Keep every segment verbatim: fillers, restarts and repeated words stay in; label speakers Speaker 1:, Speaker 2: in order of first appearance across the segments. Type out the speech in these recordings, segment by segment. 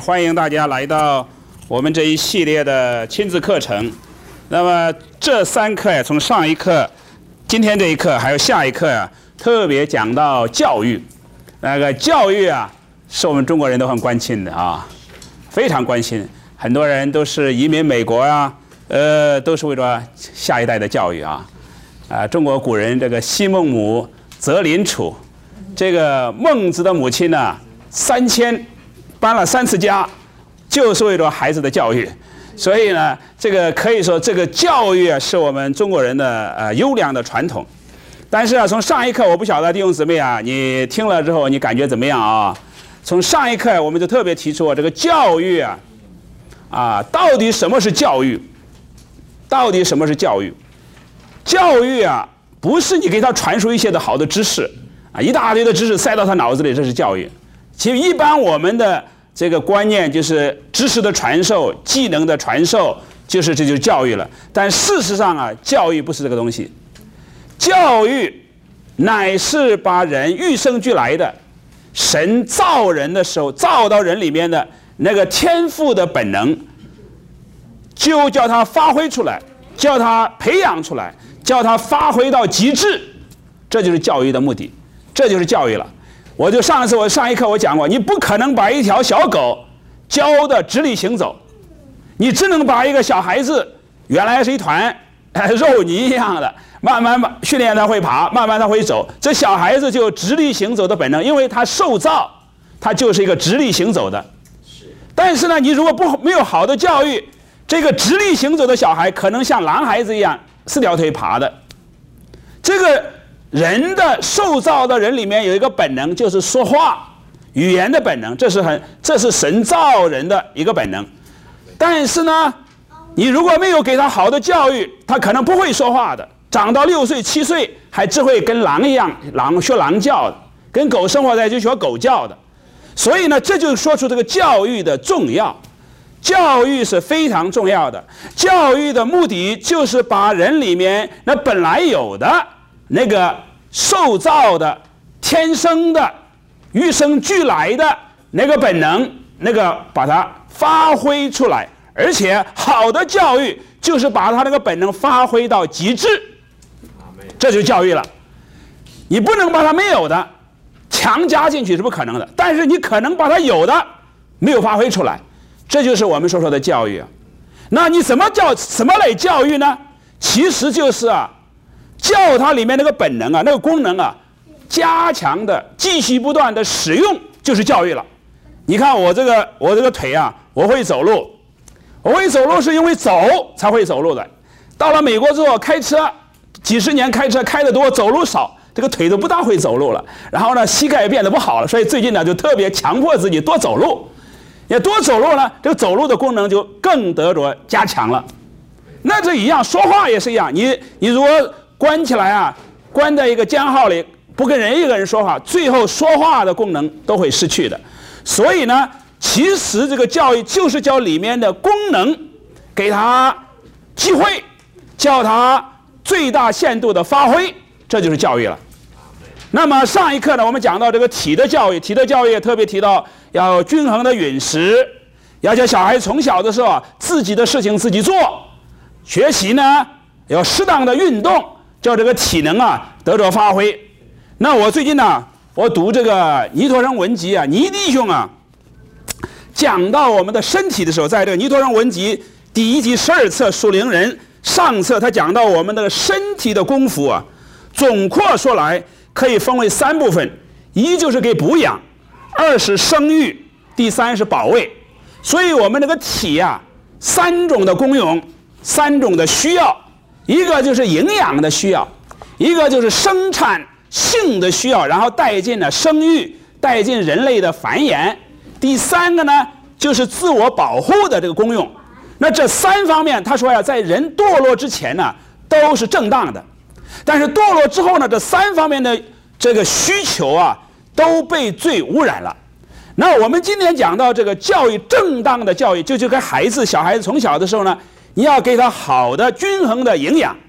Speaker 1: 欢迎大家来到我们这一系列的亲子课程。那么这三课呀，从上一课、今天这一课还有下一课呀，特别讲到教育。那个教育啊，是我们中国人都很关心的啊，非常关心。很多人都是移民美国啊，呃，都是为了下一代的教育啊。啊，中国古人这个昔孟母，择邻处。这个孟子的母亲呢，三迁搬了三次家，就是为了孩子的教育。所以呢，这个可以说这个教育啊，是我们中国人的呃优良的传统。但是啊，从上一课我不晓得弟兄姊妹啊，你听了之后你感觉怎么样啊？从上一课我们就特别提出啊，这个教育啊，啊，到底什么是教育？到底什么是教育？教育啊，不是你给他传输一些的好的知识啊，一大堆的知识塞到他脑子里，这是教育。其实一般我们的这个观念就是知识的传授、技能的传授，就是这就是教育了。但事实上啊，教育不是这个东西。教育乃是把人与生俱来的，神造人的时候造到人里面的那个天赋的本能，就叫他发挥出来，叫他培养出来，叫他发挥到极致，这就是教育的目的，这就是教育了。我就上一次我上一课我讲过，你不可能把一条小狗教的直立行走，你只能把一个小孩子原来是一团肉泥一样的，慢慢训练他会爬，慢慢他会走，这小孩子就有直立行走的本能，因为他受造他就是一个直立行走的。但是呢，你如果不没有好的教育，这个直立行走的小孩可能像狼孩子一样四条腿爬的。这个人的受造的人里面有一个本能，就是说话语言的本能，这是很这是神造人的一个本能。但是呢，你如果没有给他好的教育，他可能不会说话的，长到六岁七岁还只会跟狼一样，狼学狼叫的，跟狗生活在就学狗叫的。所以呢，这就说出这个教育的重要。教育是非常重要的，教育的目的就是把人里面那本来有的那个受造的、天生的、与生俱来的那个本能，那个把它发挥出来。而且好的教育就是把他那个本能发挥到极致，这就是教育了。你不能把它没有的强加进去是不可能的，但是你可能把它有的没有发挥出来，这就是我们所说的教育啊。那你怎么叫什么来教育呢？其实就是啊，教它里面那个本能啊，那个功能啊，加强的、继续不断的使用，就是教育了。你看我这个我这个腿啊，我会走路。我会走路是因为走才会走路的。到了美国之后开车，几十年开车开得多，走路少，这个腿都不大会走路了。然后呢，膝盖也变得不好了，所以最近呢就特别强迫自己多走路。也多走路呢，这个走路的功能就更得着加强了。那这一样，说话也是一样。你你如果关起来啊，关在一个监号里，不跟人一个人说话，最后说话的功能都会失去的。所以呢，其实这个教育就是教里面的功能，给他机会，叫他最大限度的发挥，这就是教育了。那么上一课呢，我们讲到这个体的教育，体的教育也特别提到要均衡的饮食，要叫小孩从小的时候自己的事情自己做，学习呢要适当的运动，叫这个体能啊得着发挥。那我最近呢，我读这个尼陀生文集啊，尼弟兄啊，讲到我们的身体的时候，在这个尼陀生文集第一集十二册属灵人上册，他讲到我们的身体的功夫啊，总括说来可以分为三部分：一就是给补养，二是生育，第三是保卫。所以我们这个体啊，三种的功用，三种的需要，一个就是营养的需要，一个就是生产性的需要，然后带进了生育，带进人类的繁衍。第三个呢，就是自我保护的这个功用。那这三方面，他说呀，在人堕落之前呢，都是正当的。但是堕落之后呢，这三方面的这个需求啊，都被罪污染了。那我们今天讲到这个教育，正当的教育，就就给孩子、小孩子从小的时候呢，你要给他好的、均衡的营养，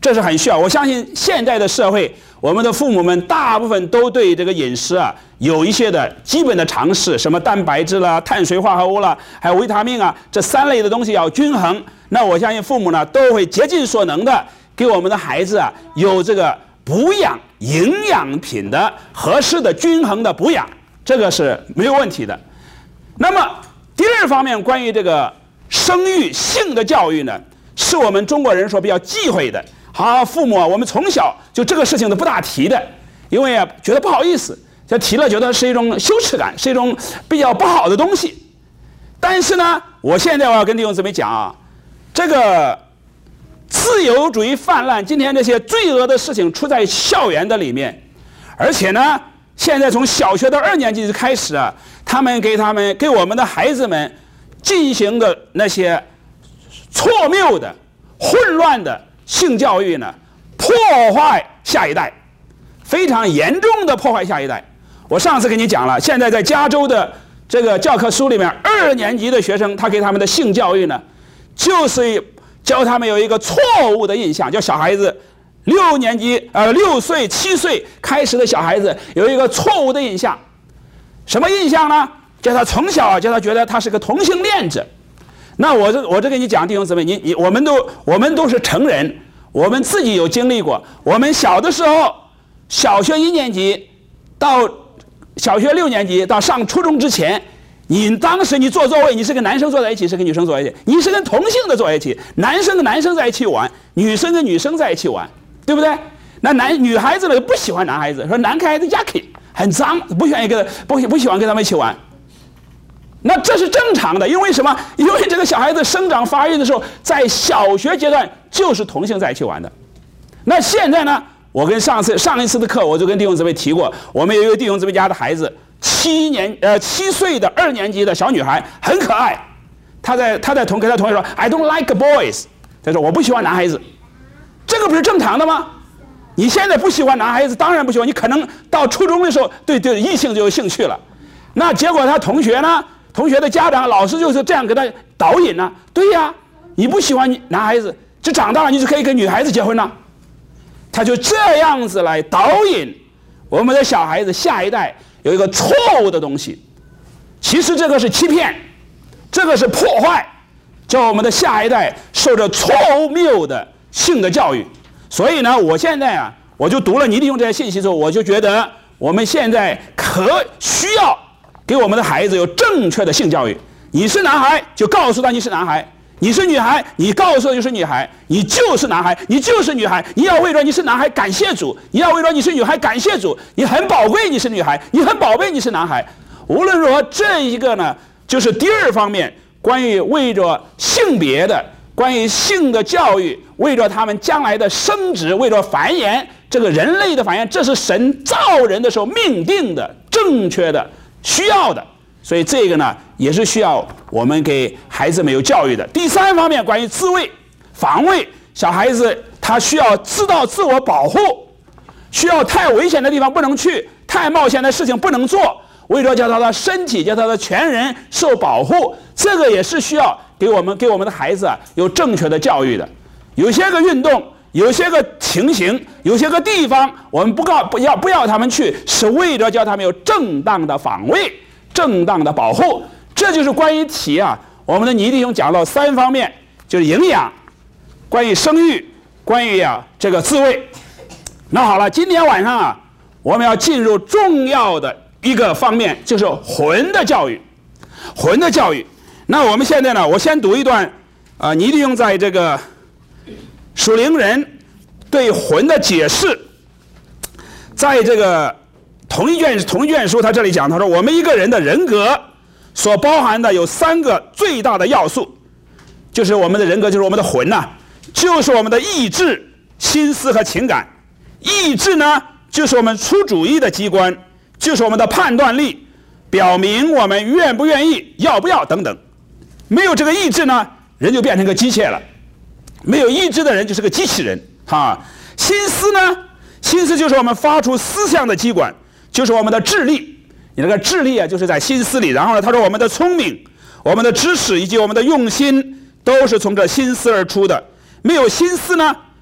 Speaker 1: 这是很需要。我相信现在的社会，我们的父母们大部分都对这个饮食啊有一些的基本的常识，什么蛋白质啦、碳水化合物啦，还有维他命啊，这三类的东西要均衡。那我相信父母呢都会竭尽所能的给我们的孩子啊有这个补养营养品的合适的均衡的补养，这个是没有问题的。那么第二方面，关于这个生育性的教育呢，是我们中国人说比较忌讳的。好，父母啊，我们从小就这个事情都不大提的，因为啊觉得不好意思，就提了觉得是一种羞耻感，是一种比较不好的东西。但是呢，我现在我要跟弟兄姊妹讲啊，这个自由主义泛滥，今天这些罪恶的事情出在校园的里面，而且呢，现在从小学到二年级开始啊，他们给他们给我们的孩子们进行的那些错谬的、混乱的性教育呢，破坏下一代，非常严重的破坏下一代。我上次跟你讲了，现在在加州的这个教科书里面，二年级的学生他给他们的性教育呢，就是教他们有一个错误的印象，叫小孩子六年级呃六岁七岁开始的小孩子有一个错误的印象，什么印象呢？叫他从小叫他觉得他是个同性恋者。那我这我这跟你讲，弟兄姊妹，你你我们都我们都是成人，我们自己有经历过。我们小的时候，小学一年级到小学六年级到上初中之前，你当时你坐座位，你是跟男生坐在一起，是跟女生坐在一起，你是跟同性的坐在一起，男生跟男生在一起玩，女生跟女生在一起玩，对不对？那男女孩子呢不喜欢男孩子，说男孩子 yucky 很脏，不愿意跟不不喜欢跟他们一起玩。那这是正常的，因为什么？因为这个小孩子生长发育的时候，在小学阶段就是同性在一起玩的。那现在呢？我跟上次上一次的课，我就跟弟兄姊妹提过，我们有一个弟兄姊妹家的孩子，七年呃七岁的二年级的小女孩，很可爱。她在她在同跟她同学说 ，I don't like boys， 她说我不喜欢男孩子，这个不是正常的吗？你现在不喜欢男孩子，当然不喜欢，你可能到初中的时候对对异性就有兴趣了。那结果他同学呢？同学的家长、老师就是这样给他导引呢、啊。对呀，你不喜欢男孩子，就长大了你就可以跟女孩子结婚了。他就这样子来导引我们的小孩子下一代有一个错误的东西。其实这个是欺骗，这个是破坏，叫我们的下一代受着错谬的性的教育。所以呢，我现在啊，我就读了你利用这些信息之后，我就觉得我们现在可需要给我们的孩子有正确的性教育。你是男孩，就告诉他你是男孩；你是女孩，你告诉他就是女孩。你就是男孩，你就是女孩。你要为了你是男孩感谢主，你要为了你是女孩感谢主。你很宝贵，你是女孩；你很宝贝，你是男孩。无论如何，这一个呢，就是第二方面，关于为着性别的、关于性的教育，为着他们将来的生殖，为着繁衍，这个人类的繁衍，这是神造人的时候命定的、正确的。需要的，所以这个呢也是需要我们给孩子们有教育的。第三方面，关于自卫、防卫，小孩子他需要知道自我保护，需要太危险的地方不能去，太冒险的事情不能做，为了叫他的身体、叫他的全人受保护，这个也是需要给我们给我们的孩子啊有正确的教育的。有些个运动。有些个情形，有些个地方，我们不告不要不要他们去，是为了叫他们有正当的防卫、正当的保护。这就是关于体啊，我们的倪弟兄讲到三方面，就是营养、关于生育、关于啊这个自卫。那好了，今天晚上啊，我们要进入重要的一个方面，就是魂的教育。魂的教育。那我们现在呢，我先读一段啊、呃，倪弟兄在这个。属灵人对魂的解释，在这个同一卷同一卷书，他这里讲，他说我们一个人的人格所包含的有三个最大的要素，就是我们的人格，就是我们的魂呐、啊，就是我们的意志、心思和情感。意志呢，就是我们出主意的机关，就是我们的判断力，表明我们愿不愿意、要不要等等。没有这个意志呢，人就变成个机械了。没有意志的人就是个机器人啊。心思呢，心思就是我们发出思想的机关，就是我们的智力。你那个智力啊，就是在心思里。然后呢，他说我们的聪明、我们的知识以及我们的用心，都是从这心思而出的。没有心思呢，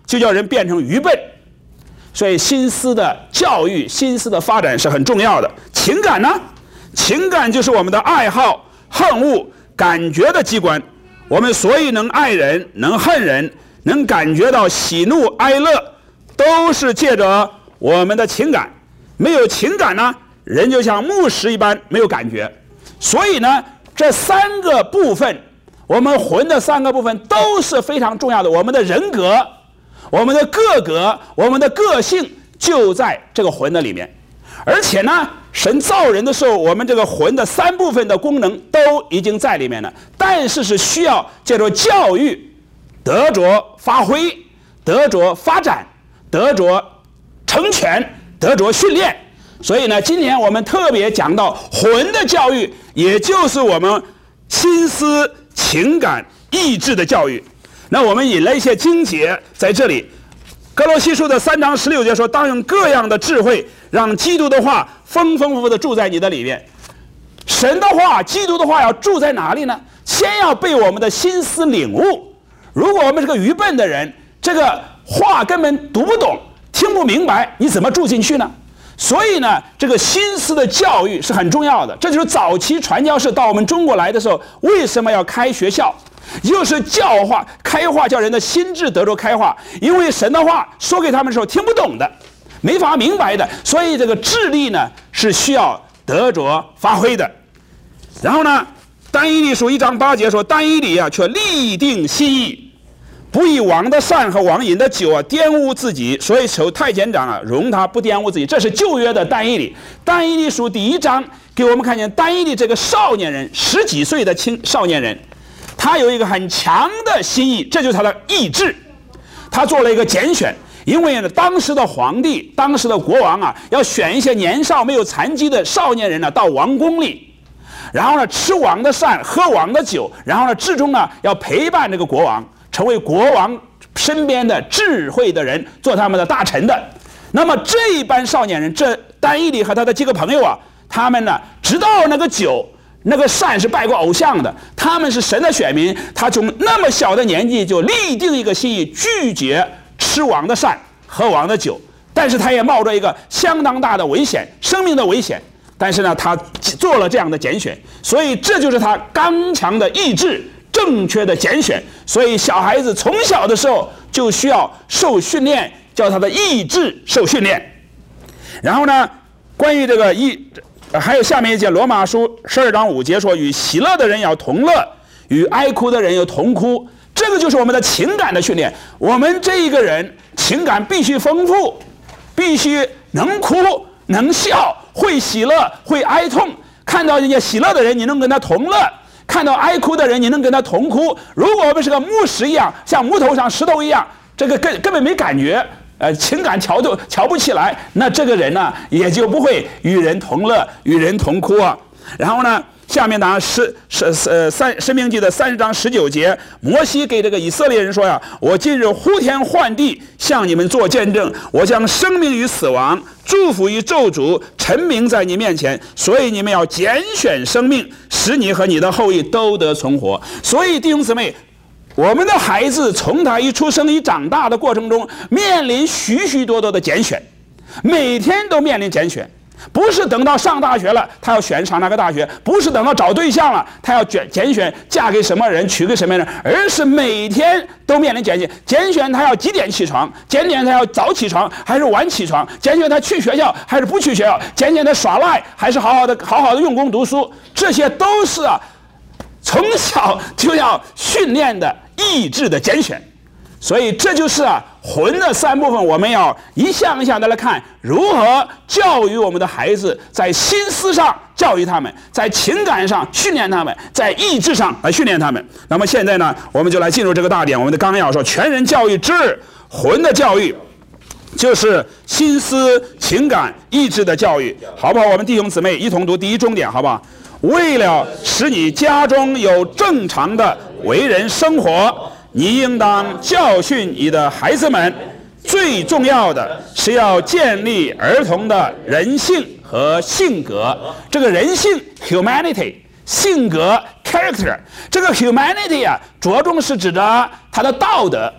Speaker 1: 就叫人变成愚笨。所以心思的教育、心思的发展是很重要的。情感呢？情感就是我们的爱好、恨恶、感觉的机关。我们所以能爱人、能恨人、能感觉到喜怒哀乐，都是借着我们的情感。没有情感呢，人就像木石一般，没有感觉。所以呢，这三个部分，我们魂的三个部分都是非常重要的。我们的人格、我们的个格、我们的个性就在这个魂的里面。而且呢，神造人的时候，我们这个魂的三部分的功能都已经在里面了，但是是需要借着教育得着发挥，得着发展，得着成全，得着训练。所以呢，今天我们特别讲到魂的教育，也就是我们心思、情感、意志的教育。那我们引了一些经节在这里，哥罗西书的三章十六节说，当用各样的智慧，让基督的话丰丰富富的住在你的里面。神的话、基督的话要住在哪里呢？先要被我们的心思领悟。如果我们是个愚笨的人，这个话根本读不懂、听不明白，你怎么住进去呢？所以呢，这个心思的教育是很重要的。这就是早期传教士到我们中国来的时候，为什么要开学校？就是教化、开化，叫人的心智得着开化。因为神的话说给他们的时候听不懂的，没法明白的，所以这个智力呢是需要得着发挥的。然后呢，但以理书一章八节说，但以理啊却立定心意，不以王的膳和王饮的酒啊玷污自己，所以求太监长啊容他不玷污自己。这是旧约的但以理。但以理书第一章给我们看见但以理这个少年人，十几岁的青少年人，他有一个很强的心意，这就是他的意志。他做了一个拣选，因为呢，当时的皇帝、当时的国王啊，要选一些年少没有残疾的少年人呢到王宫里，然后呢吃王的膳，喝王的酒，然后呢至终呢要陪伴这个国王，成为国王身边的智慧的人，做他们的大臣的。那么这一班少年人，这但以理和他的几个朋友啊，他们呢直到那个酒、那个膳是拜过偶像的，他们是神的选民，他从那么小的年纪就立定一个心意，拒绝吃王的膳、喝王的酒。但是他也冒着一个相当大的危险，生命的危险。但是呢，他做了这样的拣选，所以这就是他刚强的意志，正确的拣选。所以小孩子从小的时候就需要受训练，叫他的意志受训练。然后呢，关于这个意，还有下面一节罗马书十二章五节说，与喜乐的人要同乐，与哀哭的人要同哭。这个就是我们的情感的训练。我们这一个人情感必须丰富，必须能哭能笑，会喜乐会哀痛。看到人家喜乐的人，你能跟他同乐；看到哀哭的人，你能跟他同哭。如果我们是个木石一样，像木头上石头一样，这个根根本没感觉，呃，情感调都调不起来，那这个人呢，也就不会与人同乐，与人同哭啊。然后呢，下面呢是是呃三申命记的三十章十九节，摩西给这个以色列人说呀：“我今日呼天唤地，向你们做见证，我将生命与死亡、祝福与咒诅陈明在你面前，所以你们要拣选生命，使你和你的后裔都得存活。”所以弟兄姊妹，我们的孩子从他一出生一长大的过程中，面临许许多多的拣选，每天都面临拣选。不是等到上大学了他要选上哪个大学，不是等到找对象了他要拣拣选嫁给什么人，娶给什么人，而是每天都面临拣选。拣选他要几点起床，拣选他要早起床还是晚起床，拣选他去学校还是不去学校，拣选他耍赖还是好好的好好的用功读书。这些都是啊从小就要训练的意志的拣选。所以这就是啊魂的三部分，我们要一项一项的来看，如何教育我们的孩子，在心思上教育他们，在情感上训练他们，在意志上来训练他们。那么现在呢，我们就来进入这个大点，我们的纲要说，全人教育之魂的教育，就是心思、情感、意志的教育，好不好？我们弟兄姊妹一同读第一重点，好不好？为了使你家中有正常的为人生活，你应当教训你的孩子们，最重要的是要建立儿童的人性和性格。这个人性 humanity， 性格 character。这个 humanity 啊，着重是指的他的道德，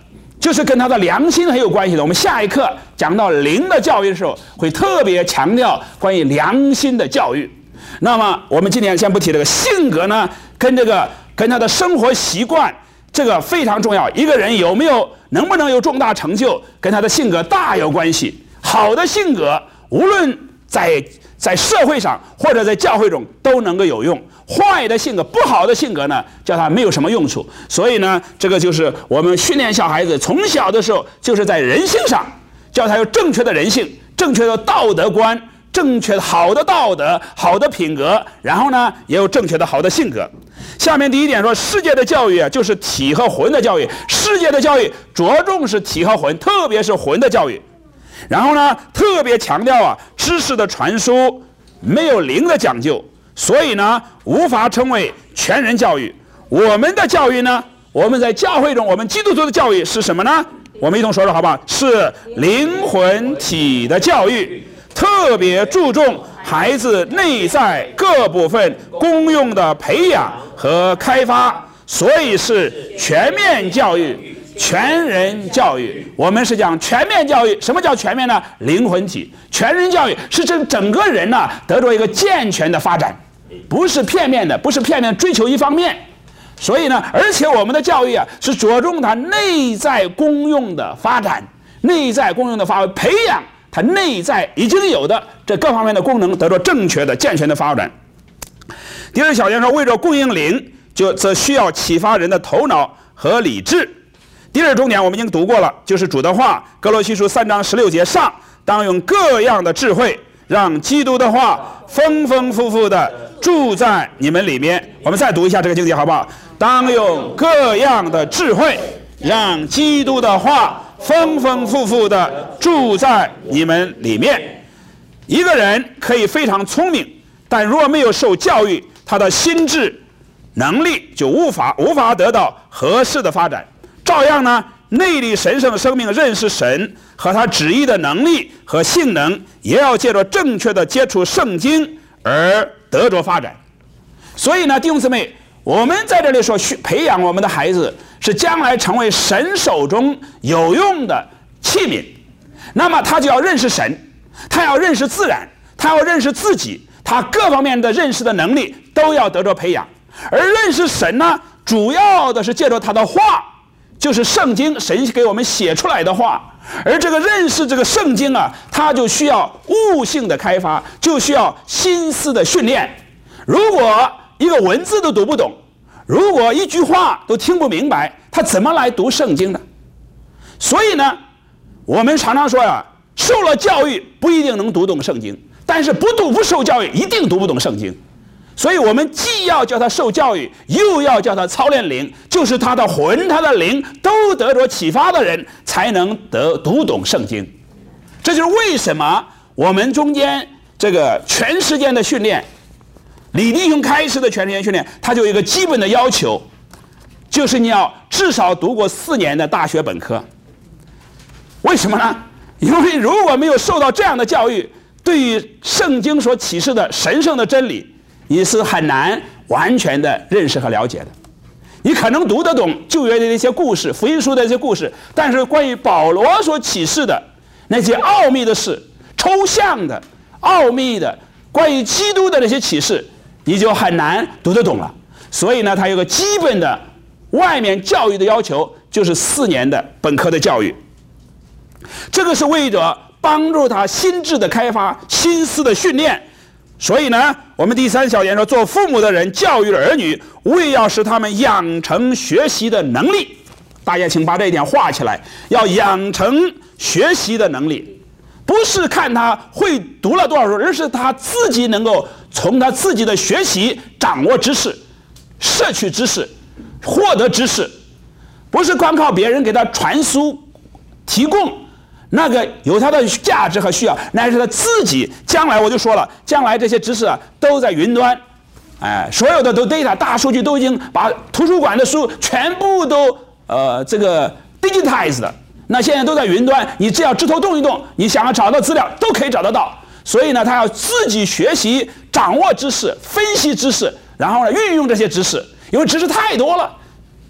Speaker 1: 就是跟他的良心很有关系的。我们下一课讲到灵的教育的时候，会特别强调关于良心的教育。那么我们今天先不提这个性格呢，跟这个跟他的生活习惯，这个非常重要。一个人有没有能不能有重大成就，跟他的性格大有关系。好的性格，无论在在社会上或者在教会中都能够有用。坏的性格，不好的性格呢，叫他没有什么用处。所以呢，这个就是我们训练小孩子从小的时候，就是在人性上，叫他有正确的人性、正确的道德观、正确的好的道德、好的品格，然后呢，也有正确的好的性格。下面第一点说，世界的教育啊，就是体和魂的教育。世界的教育着重是体和魂，特别是魂的教育。然后呢，特别强调啊，知识的传输没有灵的讲究。所以呢，无法称为全人教育。我们的教育呢，我们在教会中，我们基督徒的教育是什么呢？我们一同说说好不好？是灵魂体的教育，特别注重孩子内在各部分功用的培养和开发，所以是全面教育、全人教育。我们是讲全面教育。什么叫全面呢？灵魂体。全人教育是整整个人呢得到一个健全的发展。不是片面的，不是片面追求一方面。所以呢，而且我们的教育啊，是着重它内在功用的发展，内在功用的发挥，培养它内在已经有的这各方面的功能得到正确的、健全的发展。第二小节说，为了供应灵，就则需要启发人的头脑和理智。第二重点我们已经读过了，就是主的话，哥罗西书三章十六节上，当用各样的智慧，让基督的话丰丰富富的住在你们里面。我们再读一下这个经节好不好？当用各样的智慧，让基督的话丰丰富富的住在你们里面。一个人可以非常聪明，但如果没有受教育，他的心智能力就无法无法得到合适的发展。照样呢，内里神圣的生命认识神和他旨意的能力和性能，也要借着正确的接触圣经而得着发展。所以呢，弟兄姊妹，我们在这里说培养我们的孩子，是将来成为神手中有用的器皿。那么他就要认识神，他要认识自然，他要认识自己，他各方面的认识的能力都要得着培养。而认识神呢，主要的是借着他的话，就是圣经，神给我们写出来的话。而这个认识这个圣经啊，它就需要悟性的开发，就需要心思的训练。如果一个文字都读不懂，如果一句话都听不明白，他怎么来读圣经呢？所以呢，我们常常说呀、啊，受了教育不一定能读懂圣经，但是不读不受教育一定读不懂圣经。所以我们既要叫他受教育，又要叫他操练灵，就是他的魂他的灵都得着启发的人才能得读懂圣经。这就是为什么我们中间这个全时间的训练，李弟兄开始的全时间训练，他就有一个基本的要求，就是你要至少读过四年的大学本科。为什么呢？因为如果没有受到这样的教育，对于圣经所启示的神圣的真理，你是很难完全的认识和了解的。你可能读得懂旧约的那些故事，福音书的那些故事，但是关于保罗所启示的那些奥秘的事，抽象的、奥秘的，关于基督的那些启示，你就很难读得懂了。所以呢，他有个基本的外面教育的要求，就是四年的本科的教育。这个是为着帮助他心智的开发、心思的训练。所以呢，我们第三小节说，做父母的人教育儿女，为要使他们养成学习的能力。大家请把这一点画起来，要养成学习的能力，不是看他会读了多少书，而是他自己能够从他自己的学习掌握知识、摄取知识、获得知识，不是光靠别人给他传输提供，那个有它的价值和需要，乃是他自己。将来我就说了，将来这些知识啊都在云端，哎，所有的都 data 大数据都已经把图书馆的书全部都呃这个 digitized 的，那现在都在云端，你只要指头动一动，你想要找到资料都可以找得到。所以呢，他要自己学习、掌握知识、分析知识，然后呢运用这些知识，因为知识太多了。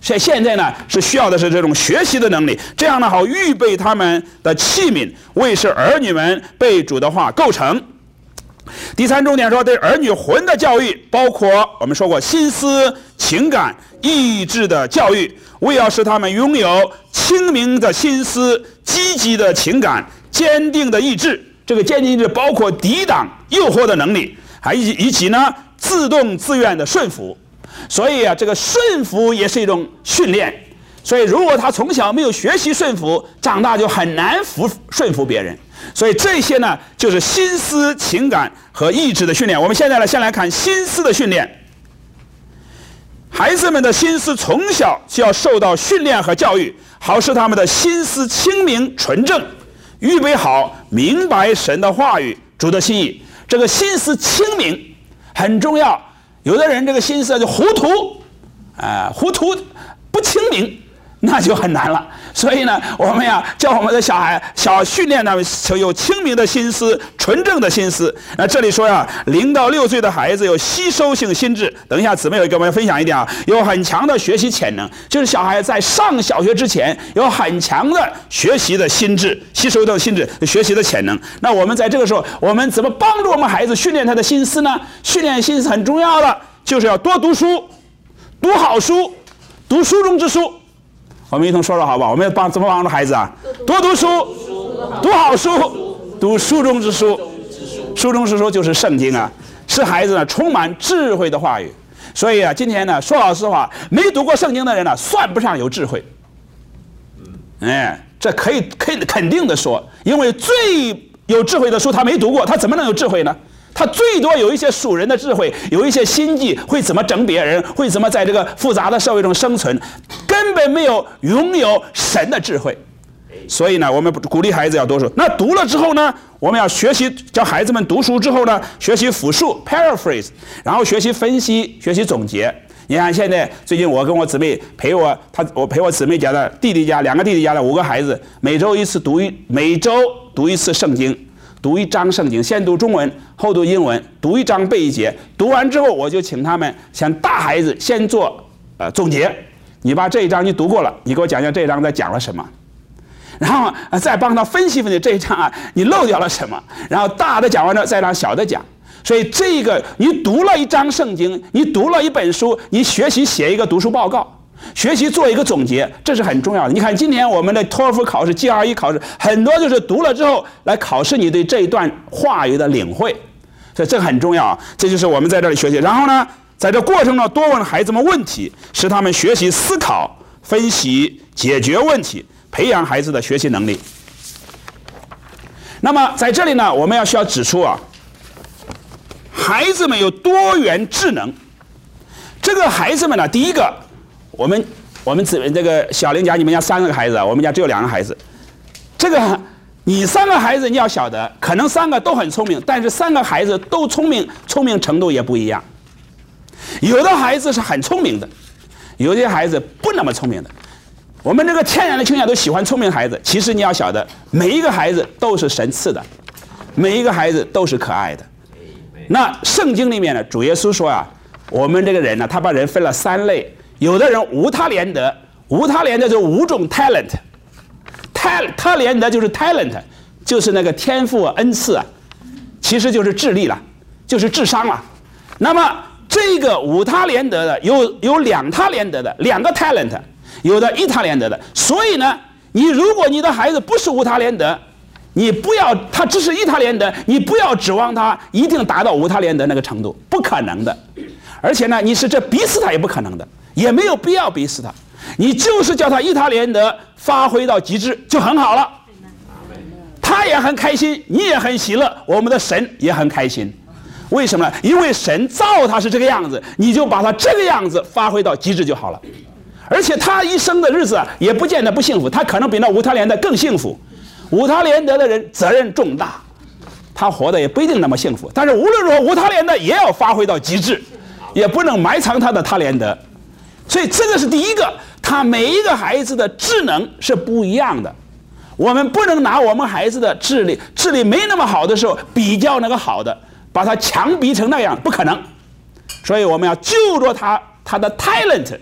Speaker 1: 所以现在呢是需要的是这种学习的能力，这样呢好预备他们的器皿，为使儿女们被主的话构成。第三重点说，对儿女魂的教育，包括我们说过心思、情感、意志的教育，为要使他们拥有清明的心思、积极的情感、坚定的意志。这个坚定意志包括抵挡诱惑的能力，还以及以及呢自动自愿的顺服。所以啊，这个顺服也是一种训练。所以如果他从小没有学习顺服，长大就很难服顺服别人。所以这些呢，就是心思、情感和意志的训练。我们现在呢，先来看心思的训练。孩子们的心思从小就要受到训练和教育，好使他们的心思清明纯正，预备好明白神的话语、主的心意。这个心思清明很重要。有的人这个心思就糊涂，啊、呃，糊涂不清明。那就很难了，所以呢，我们呀教我们的小孩，小训练他们有清明的心思、纯正的心思。那这里说呀，零到六岁的孩子有吸收性心智。等一下，姊妹有跟我们分享一点啊，有很强的学习潜能，就是小孩在上小学之前有很强的学习的心智、吸收的心智、学习的潜能。那我们在这个时候，我们怎么帮助我们孩子训练他的心思呢？训练心思很重要的，就是要多读书，读好书，读书中之书。我们一同说说好不好？我们要帮怎么帮助孩子啊？多读书，读好书，读书中之书。书中之书就是圣经啊，是孩子呢充满智慧的话语。所以啊，今天呢说老实话，没读过圣经的人呢，算不上有智慧。哎，这可以可以肯定的说，因为最有智慧的书他没读过，他怎么能有智慧呢？他最多有一些属人的智慧，有一些心计，会怎么整别人，会怎么在这个复杂的社会中生存，根本没有拥有神的智慧。所以呢，我们鼓励孩子要读书。那读了之后呢，我们要学习，教孩子们读书之后呢，学习复述 paraphrase， 然后学习分析，学习总结。你看现在最近我跟我姊妹陪我，他我陪我姊妹家的弟弟家两个弟弟家的五个孩子，每周一次读一每周读一次圣经。读一章圣经，先读中文，后读英文，读一章背一节。读完之后，我就请他们像大孩子先做呃总结。你把这一章你读过了，你给我讲讲这一章在讲了什么，然后再帮他分析分析这一章啊你漏掉了什么。然后大的讲完了，再让小的讲。所以这个你读了一章圣经，你读了一本书，你学习写一个读书报告。学习做一个总结，这是很重要的。你看今年我们的托福考试 G R E 考试很多就是读了之后来考试你对这一段话语的领会，所以这个很重要。这就是我们在这里学习。然后呢，在这过程中多问孩子们问题，使他们学习思考、分析、解决问题，培养孩子的学习能力。那么在这里呢，我们要需要指出啊，孩子们有多元智能。这个孩子们呢，第一个。我们我们这这个小林家，你们家三个孩子，我们家只有两个孩子。这个你三个孩子你要晓得，可能三个都很聪明，但是三个孩子都聪明，聪明程度也不一样。有的孩子是很聪明的，有些孩子不那么聪明的。我们这个天然的倾向都喜欢聪明孩子，其实你要晓得，每一个孩子都是神赐的，每一个孩子都是可爱的。那圣经里面呢，主耶稣说啊，我们这个人呢，他把人分了三类。有的人无他连德，无他连德就是五种 talent， 他他连德就是 talent， 就是那个天赋恩赐啊，其实就是智力了，就是智商了。那么这个无他连德的有有两他连德的，两个 talent， 有的一他连德的。所以呢，你如果你的孩子不是无他连德，你不要他只是一他连德，你不要指望他一定达到无他连德那个程度，不可能的。而且呢，你是这逼死他也不可能的。也没有必要逼死他，你就是叫他一他连德发挥到极致就很好了，他也很开心，你也很喜乐，我们的神也很开心。为什么呢？因为神造他是这个样子，你就把他这个样子发挥到极致就好了。而且他一生的日子啊，也不见得不幸福，他可能比那无他连德更幸福。无他连德的人责任重大，他活得也不一定那么幸福。但是无论如何，无他连德也要发挥到极致，也不能埋藏他的他连德。所以这个是第一个，他每一个孩子的智能是不一样的。我们不能拿我们孩子的智力，智力没那么好的时候比较那个好的，把他强逼成那样，不可能。所以我们要就着他他的 talent，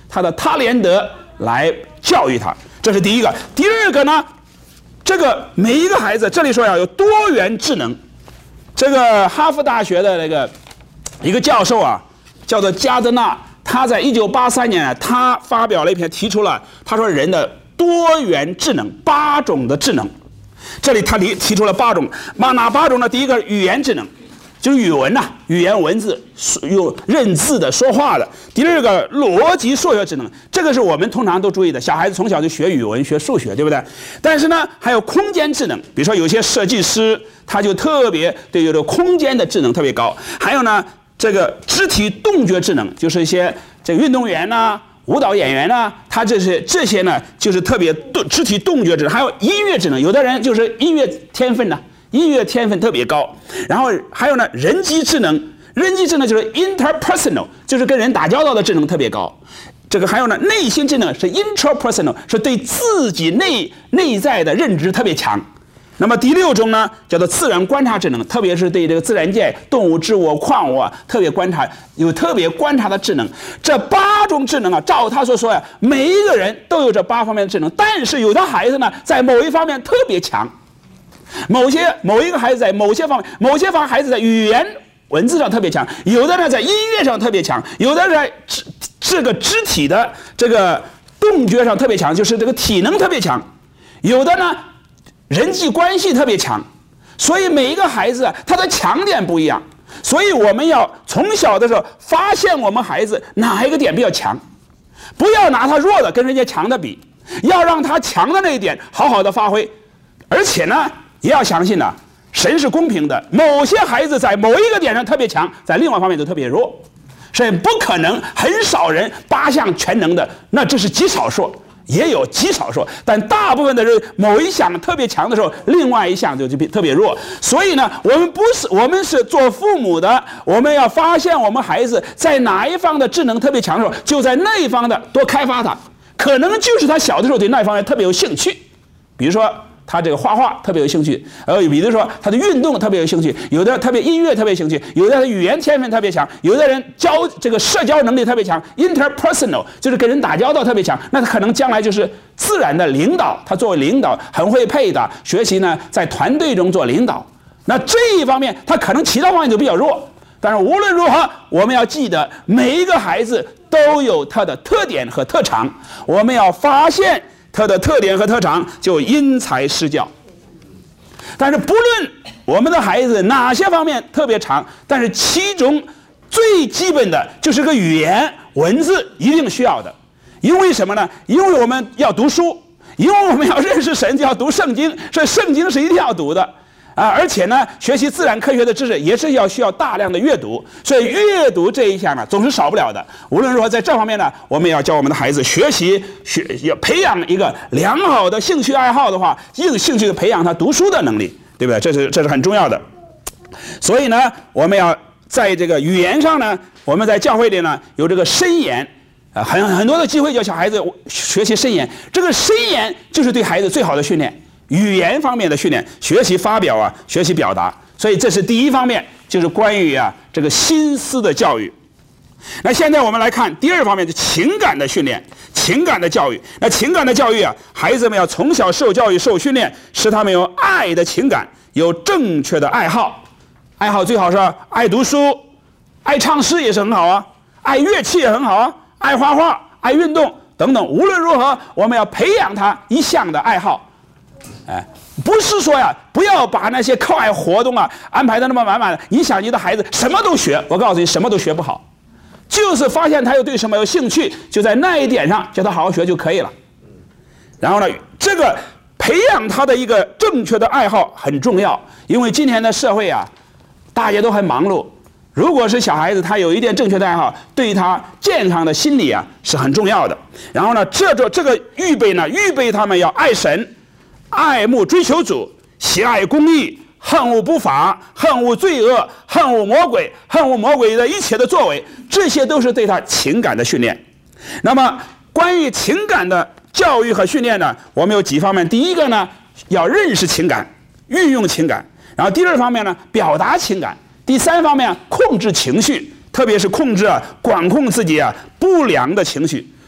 Speaker 1: 他的他连德来教育他，这是第一个。第二个呢，这个每一个孩子，这里说要有多元智能。这个哈佛大学的那个一个教授啊，叫做加德纳，他在一九八三年啊，他发表了一篇，提出了他说人的多元智能，八种的智能。这里他提提出了八种，哪哪八种呢？第一个语言智能，就是语文呐、啊，语言文字有认字的、说话的。第二个逻辑数学智能，这个是我们通常都注意的，小孩子从小就学语文、学数学，对不对？但是呢，还有空间智能，比如说有些设计师他就特别对这个空间的智能特别高。还有呢，这个肢体动觉智能，就是一些这个运动员呐、啊。舞蹈演员呢，他这些这些呢，就是特别动肢体动觉智能，还有音乐智能。有的人就是音乐天分呢，音乐天分特别高。然后还有呢，人机智能，人机智能就是 interpersonal， 就是跟人打交道的智能特别高。这个还有呢，内心智能是 intrapersonal， 是对自己内内在的认知特别强。那么第六种呢，叫做自然观察智能，特别是对这个自然界、动物、植物、矿物啊，特别观察，有特别观察的智能。这八种智能啊，照他所说呀，每一个人都有这八方面的智能，但是有的孩子呢，在某一方面特别强，某些某一个孩子在某些方面，某些方孩子在语言文字上特别强，有的呢在音乐上特别强，有的在肢这个肢体的这个动觉上特别强，就是这个体能特别强，有的呢。人际关系特别强，所以每一个孩子他的强点不一样，所以我们要从小的时候发现我们孩子哪一个点比较强，不要拿他弱的跟人家强的比，要让他强的那一点好好的发挥。而且呢，也要相信呢、啊，神是公平的，某些孩子在某一个点上特别强，在另外一方面就特别弱，所以不可能很少人八项全能的，那这是极少数。也有极少数，但大部分的人某一项特别强的时候，另外一项就就特别弱。所以呢，我们不是我们是做父母的，我们要发现我们孩子在哪一方的智能特别强的时候，就在那一方的多开发他。可能就是他小的时候对那一方面特别有兴趣，比如说他这个画画特别有兴趣，呃，比如说他的运动特别有兴趣，有的特别音乐特别有兴趣，有的语言天分特别强，有的人交这个社交能力特别强 ，interpersonal 就是跟人打交道特别强，那他可能将来就是自然的领导，他作为领导很会配的，学习呢在团队中做领导，那这一方面他可能其他方面就比较弱，但是无论如何，我们要记得每一个孩子都有他的特点和特长，我们要发现。他的特点和特长就因材施教，但是不论我们的孩子哪些方面特别长，但是其中最基本的就是个语言文字一定需要的，因为什么呢？因为我们要读书，因为我们要认识神，就要读圣经，所以圣经是一定要读的啊！而且呢，学习自然科学的知识也是要需要大量的阅读，所以阅读这一项呢总是少不了的。无论如何，在这方面呢，我们要教我们的孩子学习，学要培养一个良好的兴趣爱好的话，有兴趣的培养他读书的能力，对不对？这是这是很重要的。所以呢，我们要在这个语言上呢，我们在教会里呢有这个申言啊，很很多的机会教小孩子学习申言。这个申言就是对孩子最好的训练。语言方面的训练，学习发表啊，学习表达，所以这是第一方面，就是关于啊这个心思的教育。那现在我们来看第二方面，就情感的训练，情感的教育。那情感的教育啊，孩子们要从小受教育、受训练，使他们有爱的情感，有正确的爱好。爱好最好是爱读书，爱唱诗也是很好啊，爱乐器也很好啊，爱画画、爱运动等等。无论如何，我们要培养他一项的爱好。哎，不是说呀，不要把那些课外活动啊安排的那么满满的。你想你的孩子什么都学，我告诉你，什么都学不好。就是发现他又对什么有兴趣，就在那一点上叫他好好学就可以了。然后呢，这个培养他的一个正确的爱好很重要，因为今天的社会啊，大家都很忙碌。如果是小孩子他有一点正确的爱好，对他健康的心理啊是很重要的。然后呢，这个这个预备呢，预备他们要爱神。爱慕追求主，喜爱公义，恨恶不法，恨恶罪恶，恨恶魔鬼，恨恶魔鬼的一切的作为，这些都是对他情感的训练。那么关于情感的教育和训练呢，我们有几方面。第一个呢，要认识情感，运用情感；然后第二方面呢，表达情感；第三方面控制情绪，特别是控制啊，管控自己啊不良的情绪。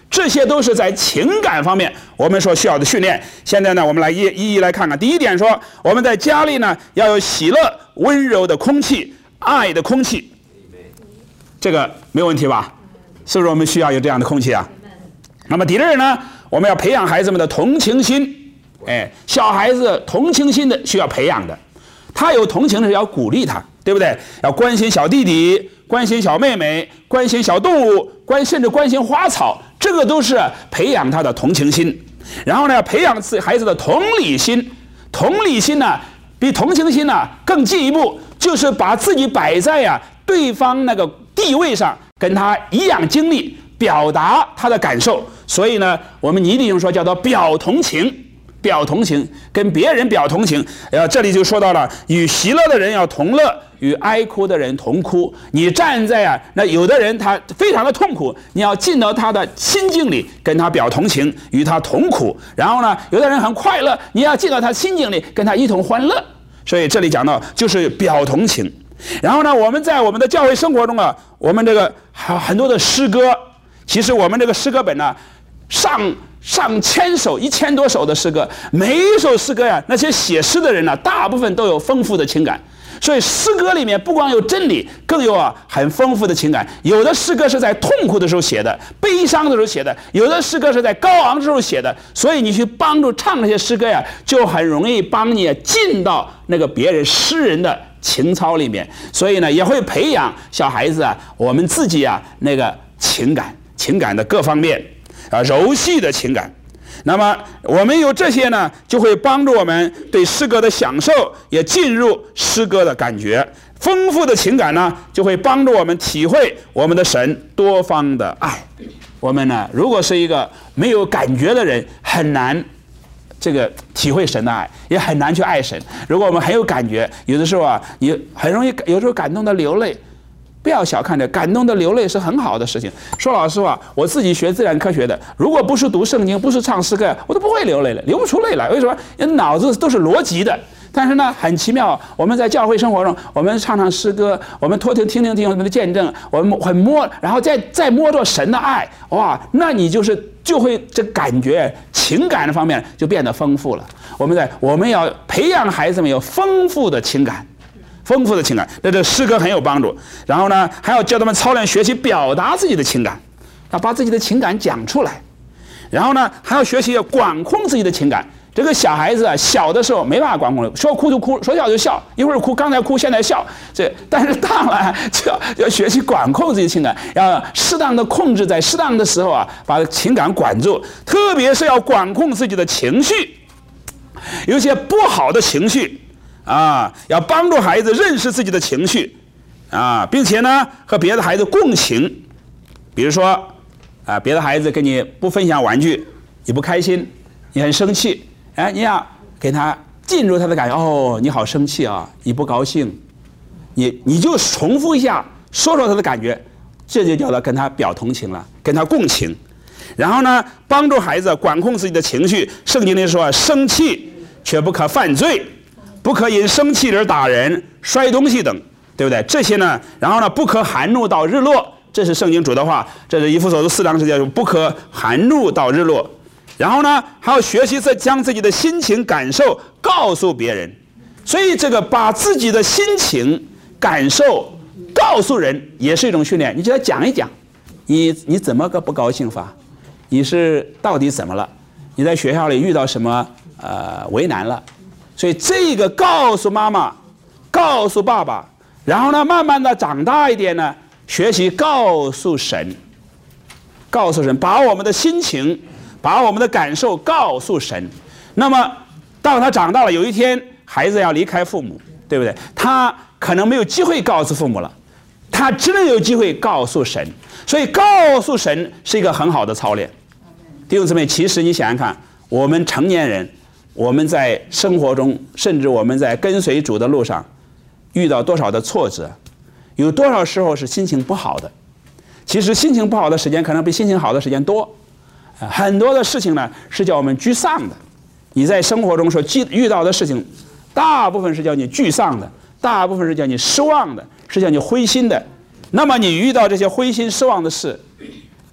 Speaker 1: 这些都是在情感方面我们所需要的训练。现在呢，我们来一一一来看看。第一点说，我们在家里呢要有喜乐、温柔的空气、爱的空气，这个没有问题吧？是不是我们需要有这样的空气啊？那么第二呢，我们要培养孩子们的同情心。哎，小孩子同情心的需要培养的，他有同情的是要鼓励他，对不对？要关心小弟弟，关心小妹妹，关心小动物，关甚至关心花草，这个都是培养他的同情心。然后呢，要培养孩子的同理心。同理心呢，比同情心呢更进一步，就是把自己摆在呀、啊、对方那个地位上，跟他一样经历，表达他的感受。所以呢，我们一定用说叫做表同情。表同情，跟别人表同情，呃，这里就说到了，与喜乐的人要同乐，与哀哭的人同哭。你站在啊，那有的人他非常的痛苦，你要进到他的心境里，跟他表同情，与他同苦。然后呢，有的人很快乐，你要进到他心境里，跟他一同欢乐。所以这里讲到就是表同情。然后呢，我们在我们的教会生活中啊，我们这个很多的诗歌，其实我们这个诗歌本呢，上。上千首、一千多首的诗歌，每一首诗歌呀，那些写诗的人呢，大部分都有丰富的情感。所以诗歌里面不光有真理，更有啊很丰富的情感。有的诗歌是在痛苦的时候写的，悲伤的时候写的；有的诗歌是在高昂的时候写的。所以你去帮助唱这些诗歌呀，就很容易帮你进到那个别人诗人的情操里面。所以呢，也会培养小孩子啊，我们自己啊那个情感、情感的各方面。啊，柔细的情感。那么我们有这些呢，就会帮助我们对诗歌的享受也进入诗歌的感觉。丰富的情感呢，就会帮助我们体会我们的神多方的爱。我们呢，如果是一个没有感觉的人，很难这个体会神的爱，也很难去爱神。如果我们很有感觉，有的时候啊，你很容易有时候感动的流泪。不要小看这感动的流泪是很好的事情。说老实话，我自己学自然科学的，如果不是读圣经，不是唱诗歌，我都不会流泪了，流不出泪来。为什么？因为脑子都是逻辑的。但是呢，很奇妙，我们在教会生活中，我们唱唱诗歌，我们偷听听听听我们的见证，我们很摸，然后再再摸着神的爱，哇，那你就是就会这感觉情感的方面就变得丰富了。我们在我们要培养孩子们有丰富的情感。丰富的情感，对这诗歌很有帮助。然后呢，还要教他们操练学习表达自己的情感，要把自己的情感讲出来。然后呢，还要学习要管控自己的情感。这个小孩子啊，小的时候没办法管控，说哭就哭，说笑就笑，一会儿哭，刚才哭，现在笑。这但是大了就要要学习管控自己的情感，要适当的控制，在适当的时候啊，把情感管住。特别是要管控自己的情绪，有些不好的情绪。啊，要帮助孩子认识自己的情绪，啊，并且呢和别的孩子共情。比如说，啊，别的孩子跟你不分享玩具，你不开心，你很生气，哎，你要给他进入他的感觉。哦，你好生气啊，你不高兴，你你就重复一下，说说他的感觉，这就叫他跟他表同情了，跟他共情。然后呢，帮助孩子管控自己的情绪。圣经里说，生气却不可犯罪。不可因生气而打人、摔东西等，对不对？这些呢，然后呢，不可含怒到日落，这是圣经主的话。这是以弗所书四章十节，不可含怒到日落。然后呢，还要学习将自己的心情感受告诉别人。所以这个把自己的心情感受告诉人，也是一种训练。你就要讲一讲，你你怎么个不高兴法？你是到底怎么了？你在学校里遇到什么呃为难了？所以这个告诉妈妈，告诉爸爸，然后呢，慢慢的长大一点呢，学习告诉神，告诉神，把我们的心情，把我们的感受告诉神。那么，当他长大了，有一天孩子要离开父母，对不对？他可能没有机会告诉父母了，他只能有机会告诉神。所以，告诉神是一个很好的操练。弟兄姊妹，其实你想想看，我们成年人。我们在生活中，甚至我们在跟随主的路上，遇到多少的挫折，有多少时候是心情不好的。其实心情不好的时间可能比心情好的时间多。很多的事情呢是叫我们沮丧的。你在生活中所遇到的事情，大部分是叫你沮丧的，大部分是叫你失望的，是叫你灰心的。那么你遇到这些灰心失望的事，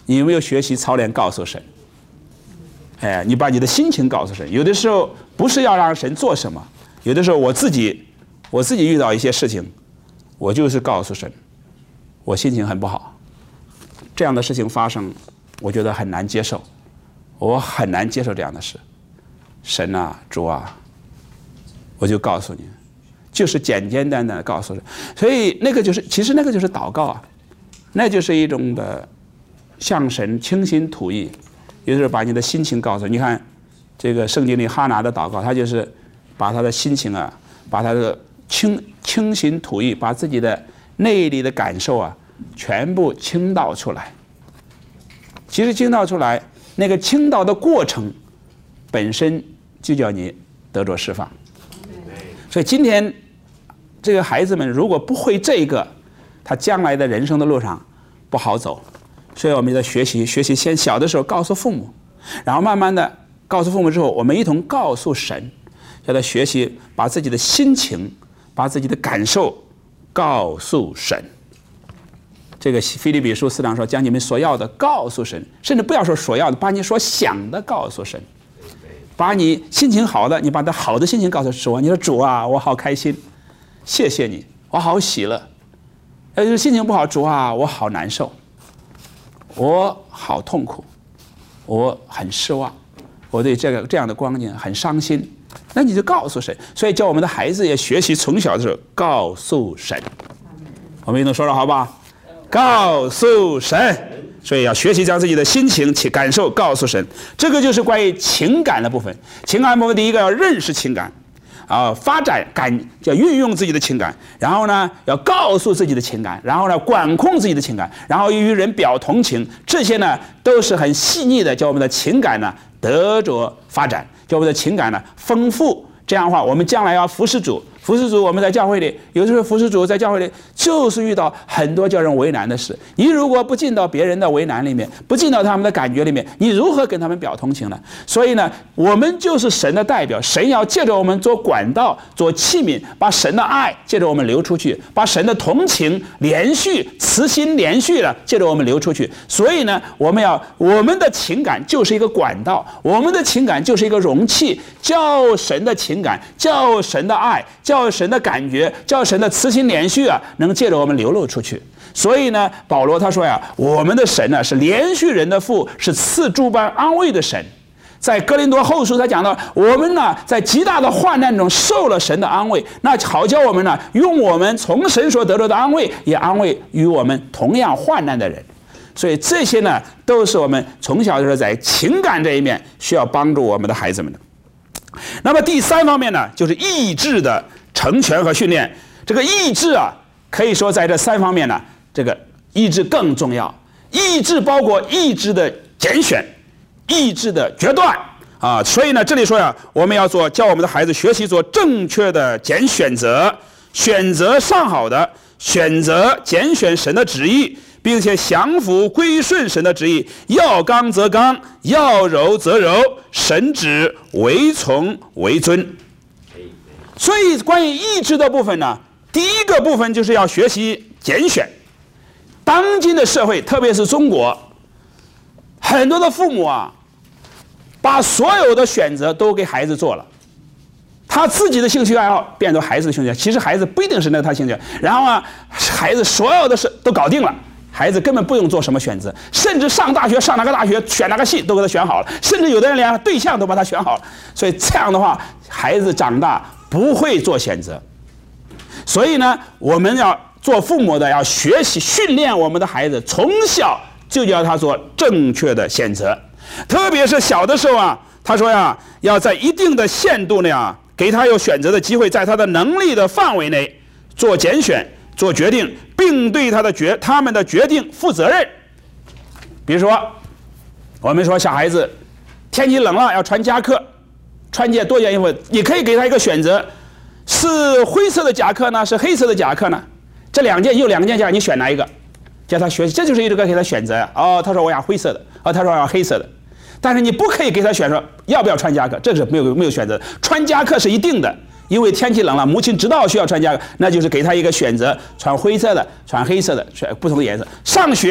Speaker 1: 你有没有学习操练告诉神？哎，你把你的心情告诉神。有的时候不是要让神做什么，有的时候我自己，我自己遇到一些事情，我就是告诉神，我心情很不好，这样的事情发生，我觉得很难接受，我很难接受这样的事。神啊，主啊，我就告诉你，就是简简单单的告诉神。所以那个就是，其实那个就是祷告啊，那就是一种的向神倾心吐意。也就是把你的心情告诉你。看这个圣经里哈拿的祷告，他就是把他的心情啊，把他的倾倾心吐意，把自己的内里的感受啊，全部倾倒出来。其实倾倒出来，那个倾倒的过程本身就叫你得着释放。所以今天这个孩子们如果不会这个，他将来的人生的路上不好走。所以我们在学习，学习先小的时候告诉父母，然后慢慢的告诉父母之后，我们一同告诉神，叫他学习把自己的心情、把自己的感受告诉神。这个腓立比书四章说，将你们所要的告诉神，甚至不要说所要的，把你所想的告诉神。把你心情好的，你把他好的心情告诉主啊，你说主啊，我好开心，谢谢你，我好喜乐。呃，心情不好，主啊，我好难受。我好痛苦，我很失望，我对这个这样的光景很伤心。那你就告诉神。所以叫我们的孩子也学习从小的时候告诉神。我们一同说说好不好？告诉神。所以要学习将自己的心情去感受告诉神。这个就是关于情感的部分。情感部分第一个要认识情感。啊，发展感叫运用自己的情感，然后呢，要告诉自己的情感，然后呢，管控自己的情感，然后与人表同情，这些呢都是很细腻的，叫我们的情感呢得着发展，叫我们的情感呢丰富。这样的话，我们将来要服侍主，服侍主，我们在教会里，有的时候服侍主在教会里就是遇到很多叫人为难的事。你如果不进到别人的为难里面，不进到他们的感觉里面，你如何跟他们表同情呢？所以呢，我们就是神的代表，神要借着我们做管道、做器皿，把神的爱借着我们流出去，把神的同情连续、慈心连续的借着我们流出去。所以呢，我们要我们的情感就是一个管道，我们的情感就是一个容器，叫神的情感，叫神的爱，叫神的感觉，叫神的慈心连续啊，能借着我们流露出去。所以呢，保罗他说呀，我们的神呢是连续人的父，是赐诸般安慰的神。在哥林多后书他讲到，我们呢在极大的患难中受了神的安慰，那好叫我们呢用我们从神所得着的安慰，也安慰与我们同样患难的人。所以这些呢，都是我们从小就是在情感这一面需要帮助我们的孩子们的。那么第三方面呢，就是意志的成全和训练。这个意志啊，可以说在这三方面呢，这个意志更重要。意志包括意志的拣选、意志的决断啊。所以呢，这里说呀，我们要做，教我们的孩子学习做正确的拣选择，选择上好的，选择拣选神的旨意，并且降服归顺神的旨意，要刚则刚，要柔则柔，神旨为从为尊。所以关于意志的部分呢，第一个部分就是要学习拣选。当今的社会，特别是中国，很多的父母啊，把所有的选择都给孩子做了，他自己的兴趣爱好变成孩子的兴趣爱好，其实孩子不一定是那他兴趣，然后啊，孩子所有的事都搞定了。孩子根本不用做什么选择，甚至上大学上哪个大学选哪个系都给他选好了，甚至有的人连对象都把他选好了。所以这样的话，孩子长大不会做选择。所以呢，我们要做父母的要学习训练我们的孩子，从小就叫他做正确的选择。特别是小的时候啊，他说呀，要在一定的限度内啊，给他有选择的机会，在他的能力的范围内做拣选、做决定，并对他的决他们的决定负责任。比如说，我们说小孩子天气冷了要穿夹克，穿件多件衣服，你可以给他一个选择，是灰色的夹克呢，是黑色的夹克呢？这两件有两件夹克，你选哪一个？叫他学习，这就是一个给他选择。哦，他说我要灰色的，哦，他说我要黑色的。但是你不可以给他选说要不要穿夹克，这是没有没有选择。穿夹克是一定的。因为天气冷了，母亲知道需要穿夹克，那就是给他一个选择，穿灰色的，穿黑色的，选不同的颜色。上学